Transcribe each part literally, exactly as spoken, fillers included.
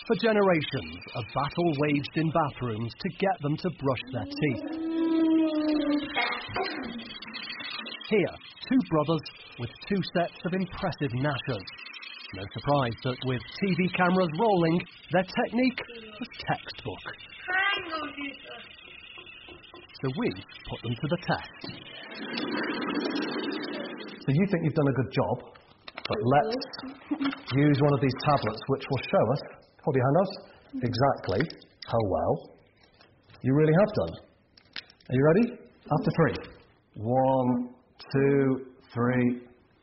For generations, a battle waged in bathrooms to get them to brush their teeth. Here, two brothers with two sets of impressive gnashers. No surprise that with T V cameras rolling, their technique was textbook. So we put them to the test. So you think you've done a good job, but let's use one of these tablets which will show us, hold your hand up, exactly how well you really have done. Are you ready? After three. One, two, three.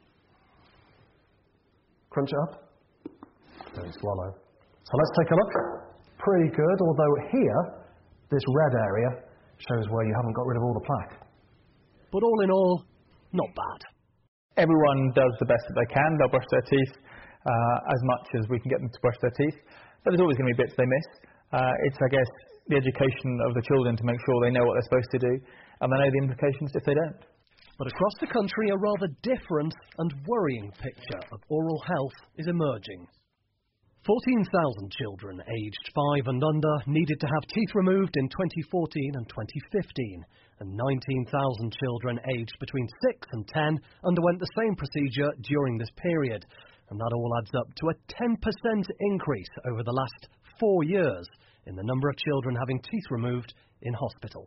Crunch it up. Don't swallow. So let's take a look. Pretty good, although here, this red area shows where you haven't got rid of all the plaque. But all in all, not bad. Everyone does the best that they can. They'll brush their teeth uh, as much as we can get them to brush their teeth. But there's always going to be bits they miss. Uh, it's, I guess, the education of the children to make sure they know what they're supposed to do and they know the implications if they don't. But across the country, a rather different and worrying picture of oral health is emerging. fourteen thousand children aged five and under needed to have teeth removed in twenty fourteen and twenty fifteen, and nineteen thousand children aged between six and ten underwent the same procedure during this period. And that all adds up to a ten percent increase over the last four years in the number of children having teeth removed in hospital.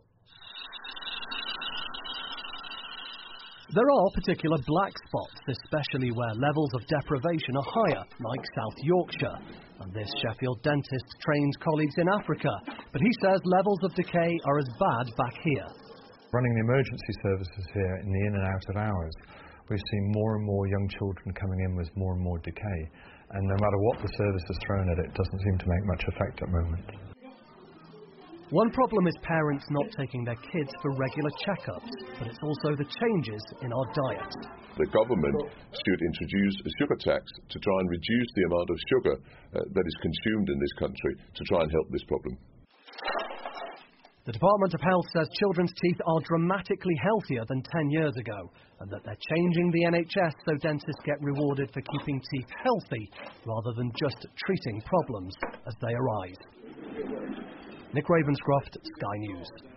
There are particular black spots, especially where levels of deprivation are higher, like South Yorkshire. And this Sheffield dentist trains colleagues in Africa, but he says levels of decay are as bad back here. Running the emergency services here in the in and out of hours, we've seen more and more young children coming in with more and more decay. And no matter what the service has thrown at it, it doesn't seem to make much effect at the moment. One problem is parents not taking their kids for regular checkups, but it's also the changes in our diet. The government should introduce a sugar tax to try and reduce the amount of sugar uh, that is consumed in this country to try and help this problem. The Department of Health says children's teeth are dramatically healthier than ten years ago, and that they're changing the N H S so dentists get rewarded for keeping teeth healthy rather than just treating problems as they arise. Nick Ravenscroft, Sky News.